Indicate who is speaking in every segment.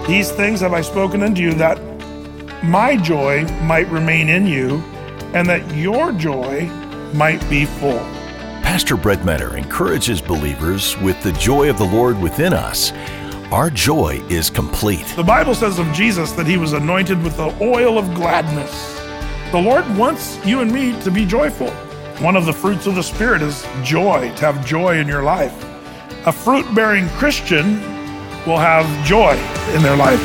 Speaker 1: These things have I spoken unto you, that my joy might remain in you, and that your joy might be full.
Speaker 2: Pastor Brett Meador encourages believers with the joy of the Lord within us. Our joy is complete.
Speaker 1: The Bible says of Jesus that he was anointed with the oil of gladness. The Lord wants you and me to be joyful. One of the fruits of the Spirit is joy, to have joy in your life. A fruit-bearing Christian will have joy in their life.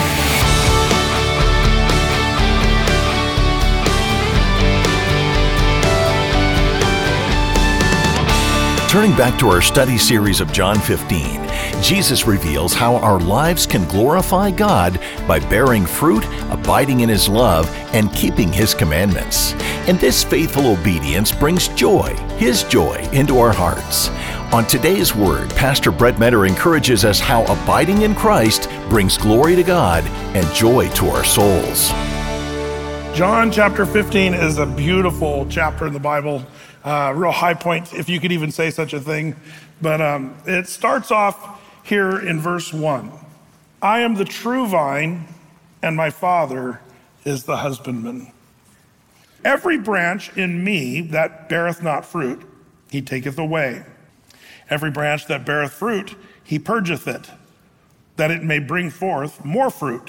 Speaker 2: Turning back to our study series of John 15, Jesus reveals how our lives can glorify God by bearing fruit, abiding in His love, and keeping His commandments. And this faithful obedience brings joy, His joy, into our hearts. On today's Word, Pastor Brett Meador encourages us how abiding in Christ brings glory to God and joy to our souls.
Speaker 1: John chapter 15 is a beautiful chapter in the Bible. Real high point, if you could even say such a thing. But it starts off here in verse 1. I am the true vine, and my Father is the husbandman. Every branch in me that beareth not fruit, he taketh away. Every branch that beareth fruit, he purgeth it, that it may bring forth more fruit.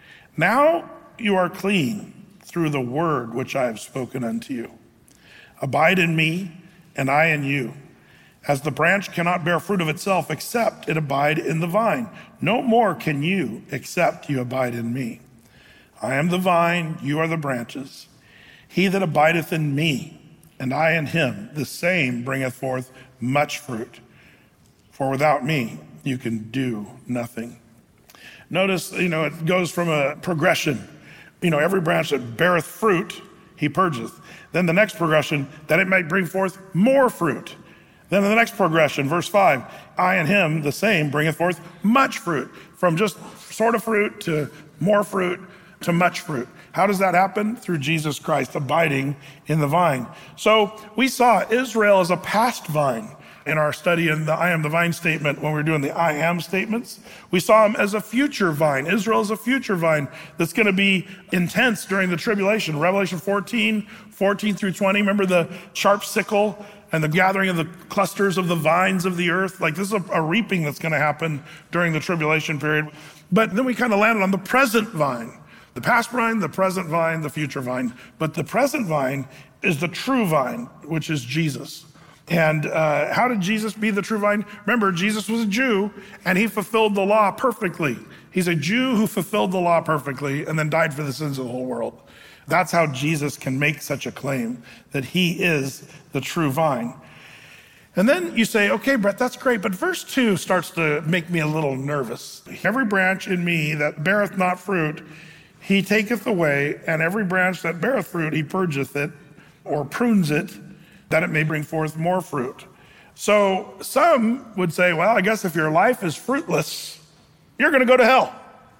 Speaker 1: Now you are clean through the word which I have spoken unto you. Abide in me, and I in you. As the branch cannot bear fruit of itself except it abide in the vine, no more can you except you abide in me. I am the vine, you are the branches. He that abideth in me, and I in him, the same bringeth forth much fruit. For without me, you can do nothing. Notice, it goes from a progression. Every branch that beareth fruit, he purgeth. Then the next progression, that it might bring forth more fruit. Then the next progression, verse 5, I and him, the same, bringeth forth much fruit. From just sort of fruit to more fruit to much fruit. How does that happen? Through Jesus Christ, abiding in the vine. So we saw Israel as a past vine in our study in the I am the vine statement when we were doing the I am statements. We saw him as a future vine. Israel is a future vine that's going to be intense during the tribulation. Revelation 14 through 20. Remember the sharp sickle and the gathering of the clusters of the vines of the earth? Like this is a reaping that's going to happen during the tribulation period. But then we kind of landed on the present vine. The past vine, the present vine, the future vine. But the present vine is the true vine, which is Jesus. And how did Jesus be the true vine? Remember, Jesus was a Jew, and he fulfilled the law perfectly. He's a Jew who fulfilled the law perfectly and then died for the sins of the whole world. That's how Jesus can make such a claim, that he is the true vine. And then you say, okay, Brett, that's great, but verse 2 starts to make me a little nervous. Every branch in me that beareth not fruit, he taketh away, and every branch that beareth fruit, he purgeth it, or prunes it, that it may bring forth more fruit. So some would say, well, I guess if your life is fruitless, you're going to go to hell.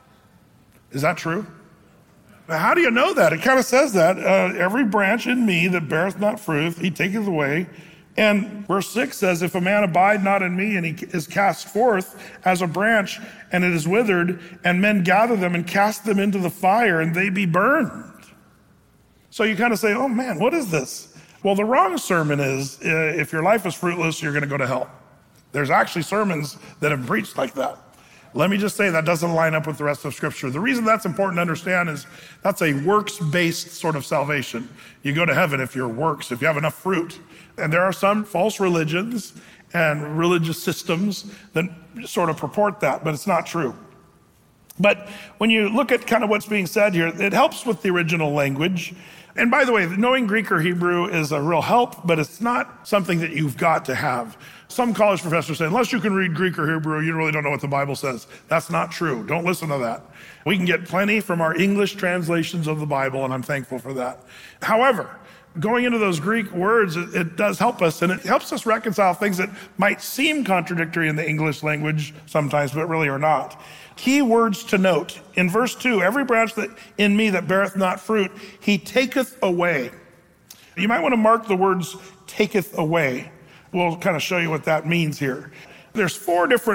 Speaker 1: Is that true? Now, how do you know that? It kind of says that. Every branch in me that beareth not fruit, he taketh away. And verse 6 says, if a man abide not in me, and he is cast forth as a branch, and it is withered, and men gather them and cast them into the fire, and they be burned. So you kind of say, oh man, what is this? Well, the wrong sermon is, if your life is fruitless, you're going to go to hell. There's actually sermons that have preached like that. Let me just say that doesn't line up with the rest of Scripture. The reason that's important to understand is that's a works-based sort of salvation. You go to heaven if you're works, if you have enough fruit. And there are some false religions and religious systems that sort of purport that, but it's not true. But when you look at kind of what's being said here, it helps with the original language. And by the way, knowing Greek or Hebrew is a real help, but it's not something that you've got to have. Some college professors say, unless you can read Greek or Hebrew, you really don't know what the Bible says. That's not true. Don't listen to that. We can get plenty from our English translations of the Bible, and I'm thankful for that. However, going into those Greek words, it does help us, and it helps us reconcile things that might seem contradictory in the English language sometimes, but really are not. Key words to note. In verse 2, every branch that in me that beareth not fruit, he taketh away. You might want to mark the words taketh away. We'll kind of show you what that means here. There's 4 different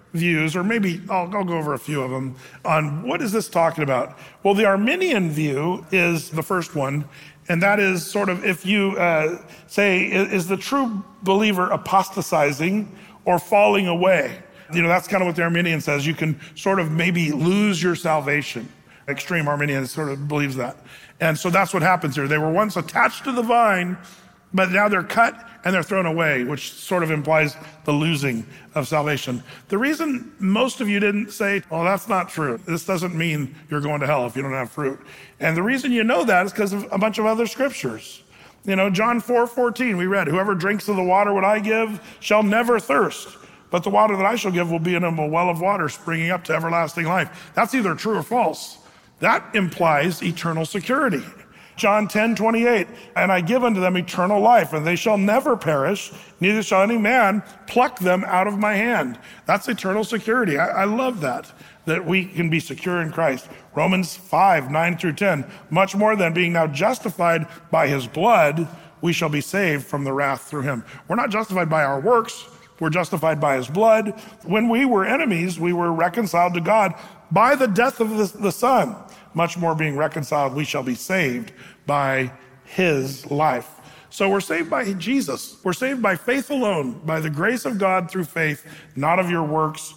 Speaker 1: views, or maybe I'll go over a few of them, on what is this talking about. Well, the Arminian view is the first one, and that is sort of if you say, is the true believer apostatizing or falling away? That's kind of what the Arminian says. You can sort of maybe lose your salvation. Extreme Arminian sort of believes that. And so that's what happens here. They were once attached to the vine, but now they're cut and they're thrown away, which sort of implies the losing of salvation. The reason most of you didn't say, well, that's not true. This doesn't mean you're going to hell if you don't have fruit. And the reason you know that is because of a bunch of other scriptures. John 4:14, we read, whoever drinks of the water what I give shall never thirst, but the water that I shall give will be in him a well of water springing up to everlasting life. That's either true or false. That implies eternal security. John 10:28, and I give unto them eternal life, and they shall never perish, neither shall any man pluck them out of my hand. That's eternal security. I love that we can be secure in Christ. Romans 5:9-10, much more than being now justified by his blood, we shall be saved from the wrath through him. We're not justified by our works, we're justified by his blood. When we were enemies, we were reconciled to God by the death of the Son. Much more being reconciled, we shall be saved by his life. So we're saved by Jesus. We're saved by faith alone, by the grace of God through faith, not of your works.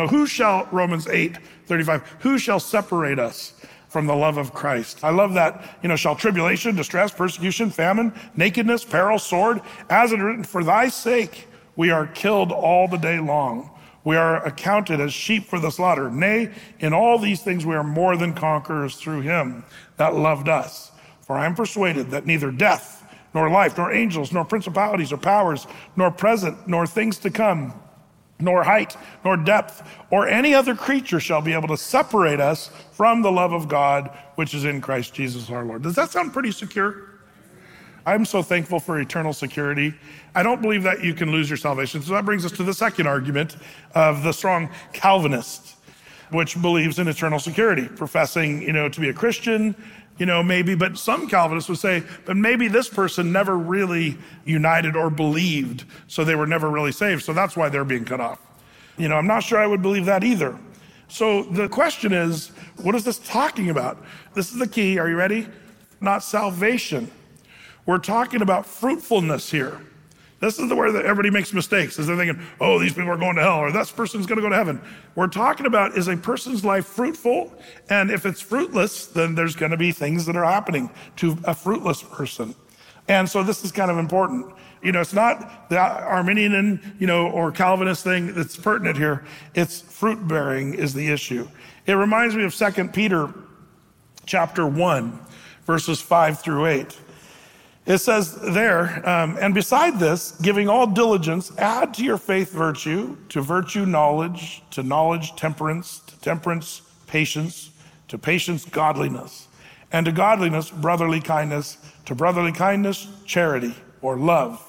Speaker 1: Romans 8:35, who shall separate us from the love of Christ? I love that, shall tribulation, distress, persecution, famine, nakedness, peril, sword, as it is written, for thy sake we are killed all the day long. We are accounted as sheep for the slaughter. Nay, in all these things we are more than conquerors through him that loved us. For I am persuaded that neither death, nor life, nor angels, nor principalities or powers, nor present, nor things to come, nor height, nor depth, or any other creature shall be able to separate us from the love of God, which is in Christ Jesus our Lord. Does that sound pretty secure? I'm so thankful for eternal security. I don't believe that you can lose your salvation. So that brings us to the second argument of the strong Calvinist, which believes in eternal security, professing, to be a Christian, maybe, but some Calvinists would say, but maybe this person never really united or believed, so they were never really saved. So that's why they're being cut off. I'm not sure I would believe that either. So the question is, what is this talking about? This is the key. Are you ready? Not salvation. We're talking about fruitfulness here. This is the word that everybody makes mistakes, is they're thinking, oh, these people are going to hell, or this person's going to go to heaven. We're talking about, is a person's life fruitful? And if it's fruitless, then there's going to be things that are happening to a fruitless person. And so this is kind of important. It's not the Arminian, or Calvinist thing that's pertinent here. It's fruit bearing is the issue. It reminds me of 2 Peter chapter 1, verses 5-8. It says there, and beside this, giving all diligence, add to your faith virtue, to virtue knowledge, to knowledge temperance, to temperance patience, to patience godliness, and to godliness brotherly kindness, to brotherly kindness charity or love.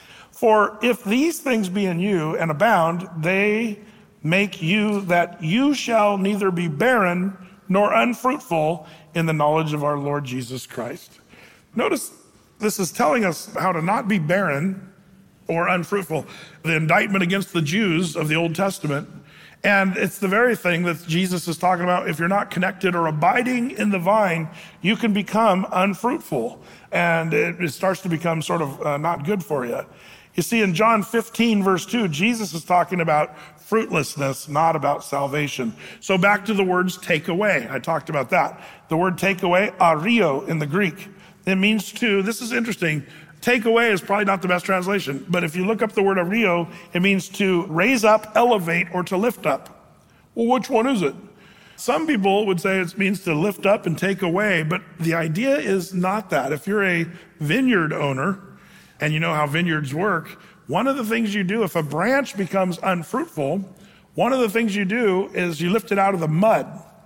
Speaker 1: For if these things be in you and abound, they make you that you shall neither be barren nor unfruitful in the knowledge of our Lord Jesus Christ. Notice this is telling us how to not be barren or unfruitful. The indictment against the Jews of the Old Testament. And it's the very thing that Jesus is talking about. If you're not connected or abiding in the vine, you can become unfruitful. And it starts to become sort of not good for you. You see, in John 15, verse 2, Jesus is talking about fruitlessness, not about salvation. So back to the words take away. I talked about that. The word take away, ario in the Greek. It means to, this is interesting, take away is probably not the best translation, but if you look up the word ario, it means to raise up, elevate, or to lift up. Well, which one is it? Some people would say it means to lift up and take away, but the idea is not that. If you're a vineyard owner, and you know how vineyards work, one of the things you do, if a branch becomes unfruitful, one of the things you do is you lift it out of the mud.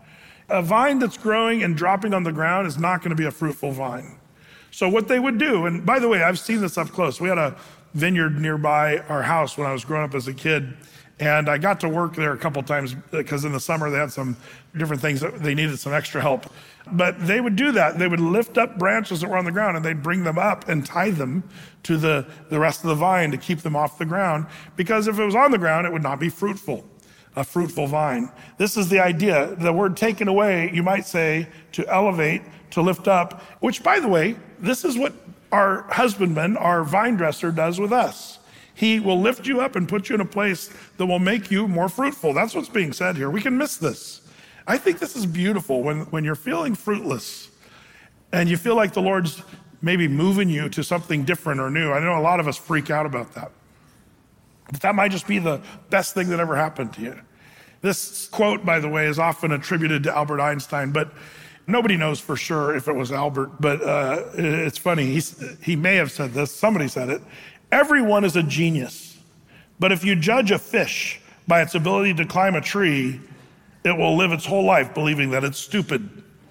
Speaker 1: A vine that's growing and dropping on the ground is not going to be a fruitful vine. So what they would do, and by the way, I've seen this up close. We had a vineyard nearby our house when I was growing up as a kid, and I got to work there a couple times because in the summer they had some different things that they needed some extra help. But they would do that. They would lift up branches that were on the ground and they'd bring them up and tie them to the rest of the vine to keep them off the ground, because if it was on the ground, it would not be fruitful. a fruitful vine. This is the idea. The word taken away, you might say, to elevate, to lift up, which, by the way, this is what our husbandman, our vine dresser, does with us. He will lift you up and put you in a place that will make you more fruitful. That's what's being said here. We can miss this. I think this is beautiful when you're feeling fruitless and you feel like the Lord's maybe moving you to something different or new. I know a lot of us freak out about that. But that might just be the best thing that ever happened to you. This quote, by the way, is often attributed to Albert Einstein, but nobody knows for sure if it was Albert, but it's funny. He may have said this. Somebody said it. Everyone is a genius, but if you judge a fish by its ability to climb a tree, it will live its whole life believing that it's stupid.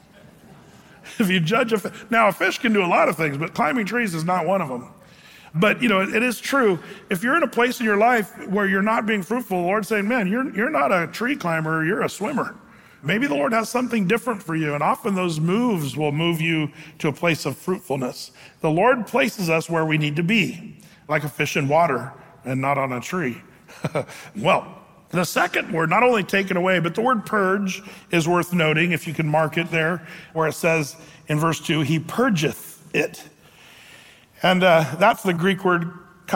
Speaker 1: If you judge now a fish can do a lot of things, but climbing trees is not one of them. But it is true. If you're in a place in your life where you're not being fruitful, the Lord's saying, man, you're not a tree climber, you're a swimmer. Maybe the Lord has something different for you, and often those moves will move you to a place of fruitfulness. The Lord places us where we need to be, like a fish in water and not on a tree. Well, the second word, not only taken away, but the word purge is worth noting, if you can mark it there, where it says in verse 2, he purgeth it. And that's the Greek word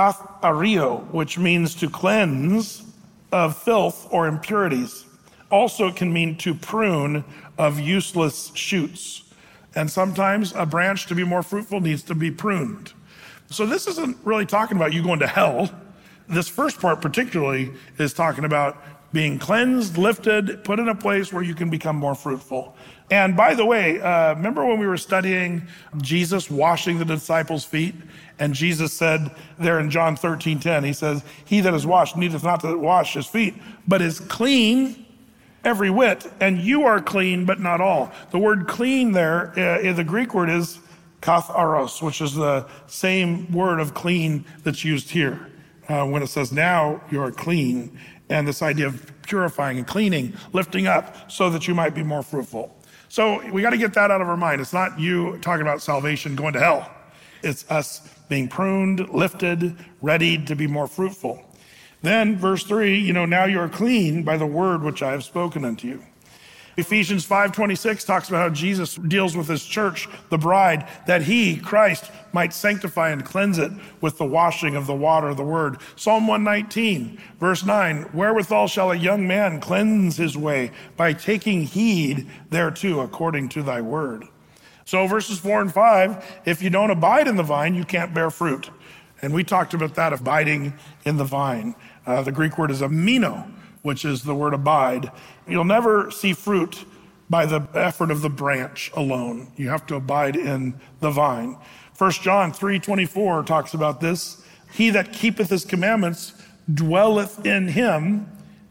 Speaker 1: kathario, which means to cleanse of filth or impurities. Also, it can mean to prune of useless shoots. And sometimes a branch to be more fruitful needs to be pruned. So this isn't really talking about you going to hell. This first part particularly is talking about being cleansed, lifted, put in a place where you can become more fruitful. And by the way, remember when we were studying Jesus washing the disciples' feet? And Jesus said there in John 13:10, he says, he that is washed needeth not to wash his feet, but is clean every whit, and you are clean, but not all. The word clean there, the Greek word is katharos, which is the same word of clean that's used here. When it says now you are clean, and this idea of purifying and cleaning, lifting up so that you might be more fruitful. So we got to get that out of our mind. It's not you talking about salvation going to hell. It's us being pruned, lifted, ready to be more fruitful. Then verse 3, now you are clean by the word which I have spoken unto you. Ephesians 5:26 talks about how Jesus deals with his church, the bride, that he, Christ, might sanctify and cleanse it with the washing of the water of the word. Psalm 119, verse 9, wherewithal shall a young man cleanse his way? By taking heed thereto according to thy word. So verses 4 and 5, if you don't abide in the vine, you can't bear fruit. And we talked about that, abiding in the vine. The Greek word is amino, which is the word abide. You'll never see fruit by the effort of the branch alone. You have to abide in the vine. 1 John 3:24 talks about this. He that keepeth his commandments dwelleth in him,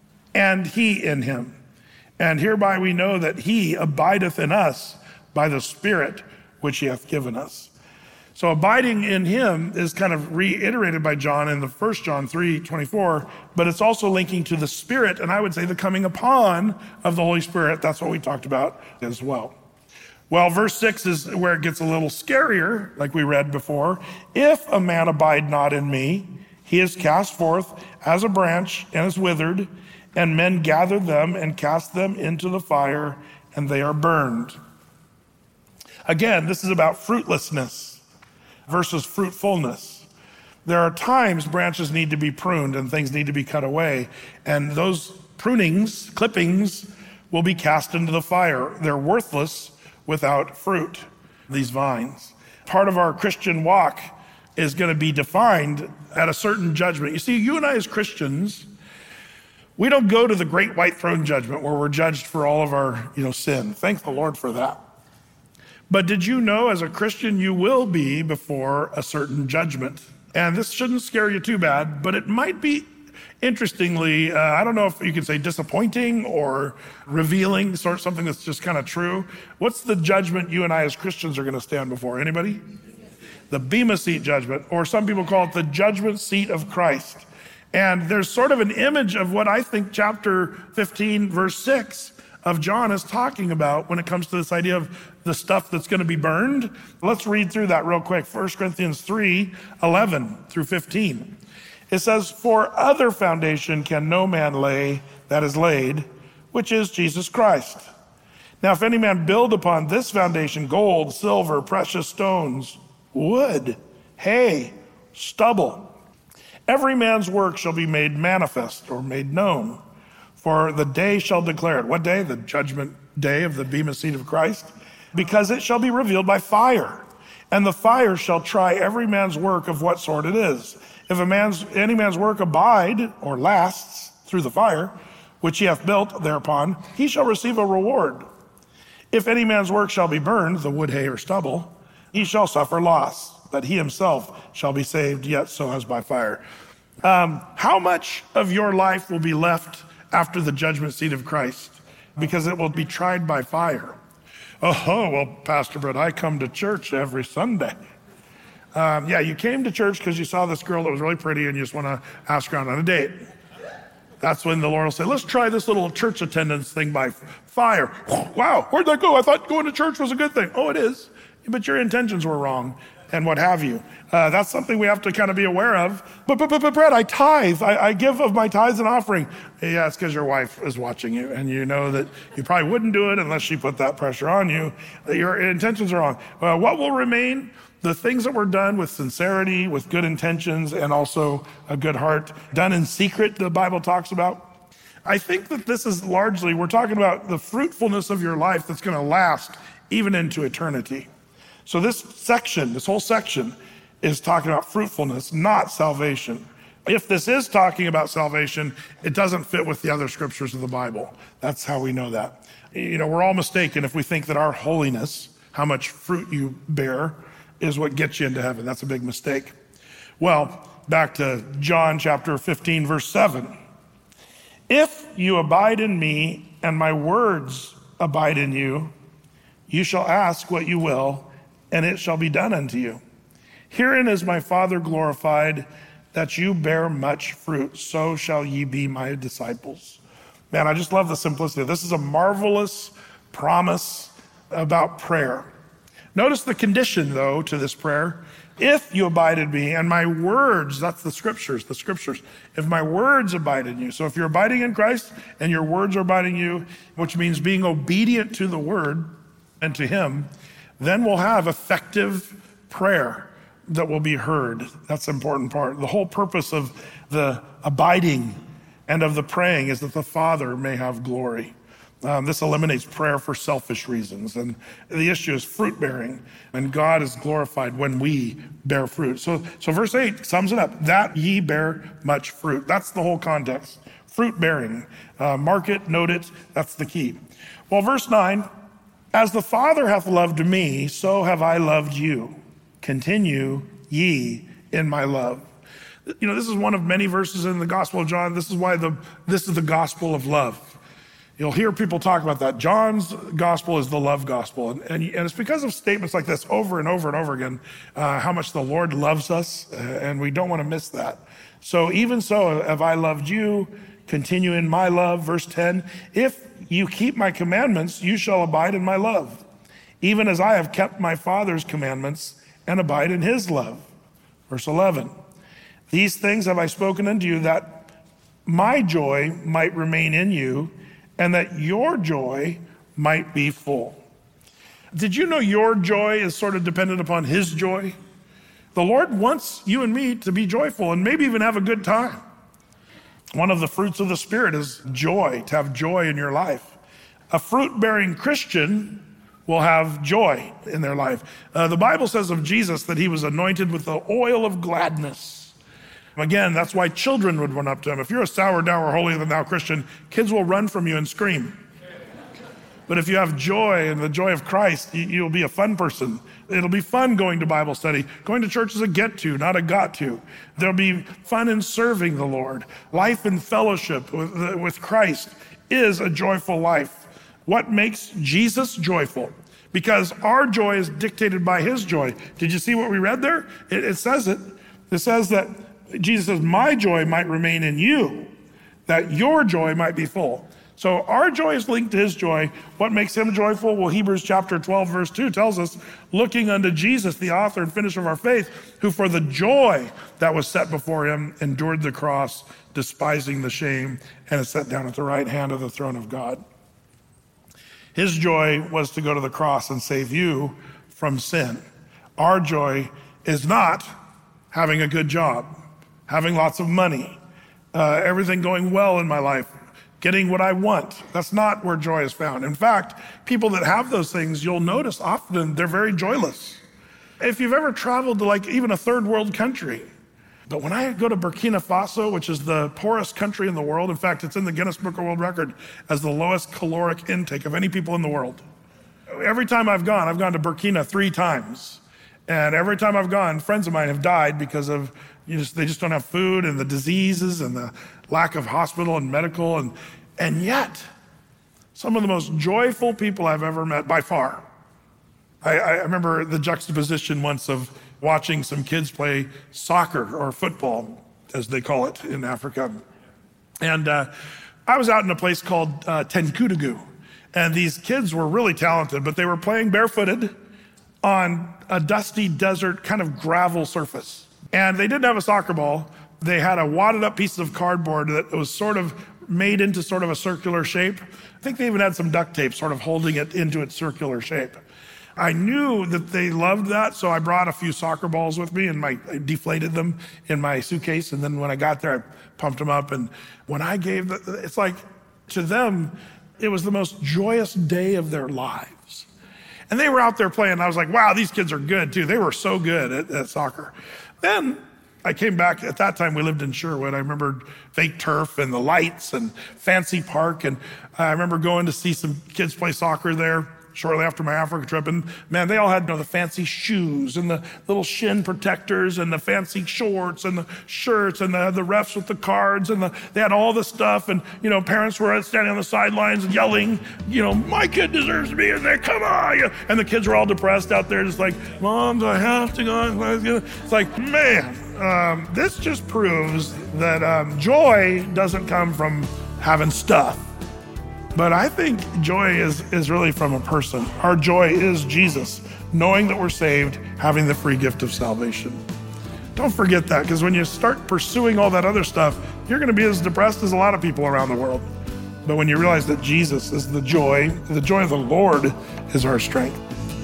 Speaker 1: and he in him. And hereby we know that he abideth in us by the Spirit which he hath given us. So abiding in him is kind of reiterated by John in the 1 John 3:24, but it's also linking to the Spirit, and I would say the coming upon of the Holy Spirit. That's what we talked about as well. Well, verse 6 is where it gets a little scarier, like we read before. If a man abide not in me, he is cast forth as a branch and is withered, and men gather them and cast them into the fire, and they are burned. Again, this is about fruitlessness versus fruitfulness. There are times branches need to be pruned and things need to be cut away, and those prunings, clippings, will be cast into the fire. They're worthless without fruit, these vines. Part of our Christian walk is going to be defined at a certain judgment. You see, you and I as Christians, we don't go to the great white throne judgment where we're judged for all of our sin. Thank the Lord for that. But did you know as a Christian, you will be before a certain judgment? And this shouldn't scare you too bad, but it might be, interestingly, I don't know if you could say disappointing or revealing, sort of something that's just kind of true. What's the judgment you and I as Christians are going to stand before? Anybody? The Bema Seat judgment, or some people call it the judgment seat of Christ. And there's sort of an image of what I think chapter 15, verse 6 of John is talking about when it comes to this idea of the stuff that's going to be burned. Let's read through that real quick. 1 Corinthians 3:11 through 15. It says, for other foundation can no man lay that is laid, which is Jesus Christ. Now, if any man build upon this foundation gold, silver, precious stones, wood, hay, stubble, every man's work shall be made manifest or made known, for the day shall declare it. What day? The judgment day of the bema seat of Christ. Because it shall be revealed by fire, and the fire shall try every man's work of what sort it is. If any man's work abide or lasts through the fire, which he hath built thereupon, he shall receive a reward. If any man's work shall be burned, the wood, hay, or stubble, he shall suffer loss, but he himself shall be saved, yet so as by fire. How much of your life will be left after the judgment seat of Christ? Because it will be tried by fire. Oh, well, Pastor Brett, I come to church every Sunday. Yeah, you came to church because you saw this girl that was really pretty and you just want to ask her out on a date. That's when the Lord will say, let's try this little church attendance thing by fire. Wow, where'd that go? I thought going to church was a good thing. Oh, it is, but your intentions were wrong and what have you. That's something we have to kind of be aware of. But Brett, I tithe. I give of my tithes and offering. Yeah, it's because your wife is watching you and you know that you probably wouldn't do it unless she put that pressure on you. Your intentions are wrong. What will remain? The things that were done with sincerity, with good intentions, and also a good heart, done in secret, the Bible talks about. I think that this is largely, we're talking about the fruitfulness of your life that's going to last even into eternity. So this whole section is talking about fruitfulness, not salvation. If this is talking about salvation, it doesn't fit with the other scriptures of the Bible. That's how we know that. We're all mistaken if we think that our holiness, how much fruit you bear, is what gets you into heaven. That's a big mistake. Well, back to John chapter 15, verse 7. If you abide in me and my words abide in you, you shall ask what you will, and it shall be done unto you. Herein is my Father glorified, that you bear much fruit, so shall ye be my disciples. Man, I just love the simplicity. This is a marvelous promise about prayer. Notice the condition, though, to this prayer. If you abide in me and my words, that's the scriptures. If my words abide in you. So if you're abiding in Christ and your words are abiding in you, which means being obedient to the word and to him, then we'll have effective prayer that will be heard. That's the important part. The whole purpose of the abiding and of the praying is that the Father may have glory. This eliminates prayer for selfish reasons. And the issue is fruit bearing. And God is glorified when we bear fruit. So verse 8 sums it up. That ye bear much fruit. That's the whole context. Fruit bearing. Mark it, note it. That's the key. Well, verse 9. As the Father hath loved me, so have I loved you. Continue ye in my love. This is one of many verses in the Gospel of John. This is why this is the gospel of love. You'll hear people talk about that. John's gospel is the love gospel. And it's because of statements like this over and over and over again, how much the Lord loves us, and we don't want to miss that. So even so, have I loved you, continue in my love. Verse 10, if you keep my commandments, you shall abide in my love, even as I have kept my Father's commandments and abide in his love. Verse 11, these things have I spoken unto you, that my joy might remain in you, and that your joy might be full. Did you know your joy is sort of dependent upon his joy? The Lord wants you and me to be joyful and maybe even have a good time. One of the fruits of the Spirit is joy, to have joy in your life. A fruit-bearing Christian will have joy in their life. The Bible says of Jesus that he was anointed with the oil of gladness. Again, that's why children would run up to him. If you're a sour, dour, holier than thou Christian, kids will run from you and scream. But if you have joy and the joy of Christ, you'll be a fun person. It'll be fun going to Bible study. Going to church is a get to, not a got to. There'll be fun in serving the Lord. Life in fellowship with Christ is a joyful life. What makes Jesus joyful? Because our joy is dictated by his joy. Did you see what we read there? It says it. It says that Jesus says, my joy might remain in you, that your joy might be full. So our joy is linked to his joy. What makes him joyful? Well, Hebrews chapter 12, verse 2 tells us, looking unto Jesus, the author and finisher of our faith, who for the joy that was set before him endured the cross, despising the shame, and is set down at the right hand of the throne of God. His joy was to go to the cross and save you from sin. Our joy is not having a good job, having lots of money, everything going well in my life, getting what I want. That's not where joy is found. In fact, people that have those things, you'll notice often they're very joyless. If you've ever traveled to like even a third world country, but when I go to Burkina Faso, which is the poorest country in the world, in fact, it's in the Guinness Book of World Record as the lowest caloric intake of any people in the world. Every time I've gone to Burkina 3 times. And every time I've gone, friends of mine have died because of, they just don't have food and the diseases and the lack of hospital and medical. And yet, some of the most joyful people I've ever met by far. I remember the juxtaposition once of watching some kids play soccer or football, as they call it in Africa. And I was out in a place called Tenkudugu. And these kids were really talented, but they were playing barefooted on a dusty desert kind of gravel surface. And they didn't have a soccer ball. They had a wadded up piece of cardboard that was sort of made into sort of a circular shape. I think they even had some duct tape sort of holding it into its circular shape. I knew that they loved that, so I brought a few soccer balls with me and I deflated them in my suitcase. And then when I got there, I pumped them up. And when I gave it's like to them, it was the most joyous day of their lives. And they were out there playing. I was like, wow, these kids are good too. They were so good at soccer. Then I came back. At that time, we lived in Sherwood. I remember fake turf and the lights and fancy park. And I remember going to see some kids play soccer there shortly after my Africa trip. And man, they all had the fancy shoes and the little shin protectors and the fancy shorts and the shirts and the refs with the cards and they had all the stuff. And, parents were standing on the sidelines and yelling, my kid deserves to be in there, come on. And the kids were all depressed out there, just like, Mom, do I have to go? It's like, man, this just proves that joy doesn't come from having stuff. But I think joy is really from a person. Our joy is Jesus, knowing that we're saved, having the free gift of salvation. Don't forget that, because when you start pursuing all that other stuff, you're going to be as depressed as a lot of people around the world. But when you realize that Jesus is the joy of the Lord is our strength.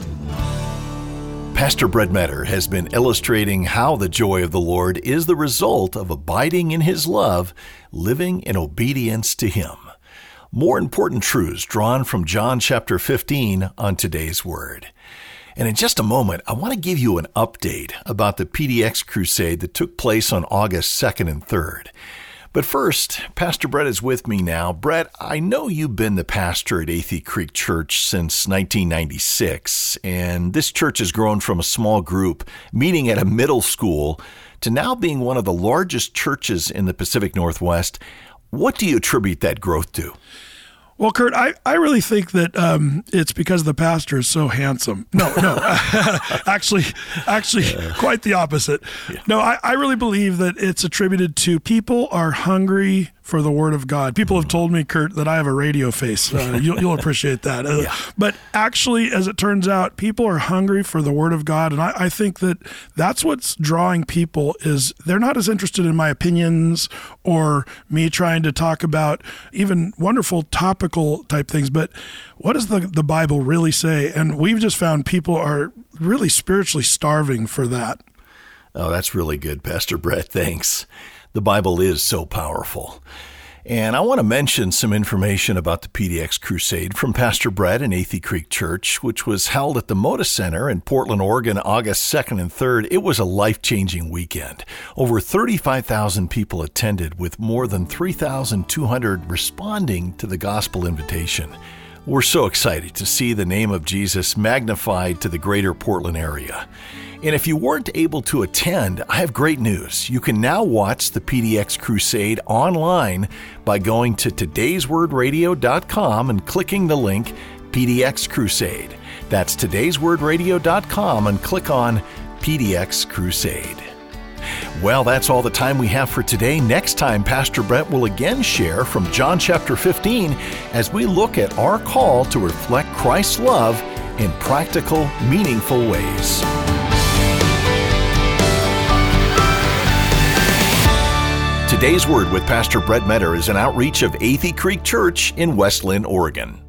Speaker 2: Pastor Brett Metter has been illustrating how the joy of the Lord is the result of abiding in His love, living in obedience to Him. More important truths drawn from John chapter 15 on today's Word. And in just a moment, I want to give you an update about the PDX crusade that took place on August 2nd and 3rd. But first, Pastor Brett is with me now. Brett, I know you've been the pastor at Athey Creek Church since 1996, and this church has grown from a small group meeting at a middle school to now being one of the largest churches in the Pacific Northwest. What do you attribute that growth to?
Speaker 3: Well, Kurt, I really think that it's because the pastor is so handsome. No, actually, quite the opposite. Yeah. No, I really believe that it's attributed to people are hungry for the Word of God. People have told me, Kurt, that I have a radio face. You'll appreciate that.
Speaker 2: Yeah.
Speaker 3: But actually, as it turns out, people are hungry for the Word of God. And I think that that's what's drawing people is they're not as interested in my opinions or me trying to talk about even wonderful topical type things. But what does the Bible really say? And we've just found people are really spiritually starving for that.
Speaker 2: Oh, that's really good, Pastor Brett. Thanks. The Bible is so powerful. And I want to mention some information about the PDX Crusade from Pastor Brett in Athey Creek Church, which was held at the Moda Center in Portland, Oregon, August 2nd and 3rd. It was a life-changing weekend. Over 35,000 people attended, with more than 3,200 responding to the gospel invitation. We're so excited to see the name of Jesus magnified to the greater Portland area. And if you weren't able to attend, I have great news. You can now watch the PDX Crusade online by going to todayswordradio.com and clicking the link PDX Crusade. That's todayswordradio.com and click on PDX Crusade. Well, that's all the time we have for today. Next time, Pastor Brett will again share from John chapter 15 as we look at our call to reflect Christ's love in practical, meaningful ways. Today's Word with Pastor Brett Metter is an outreach of Athey Creek Church in West Linn, Oregon.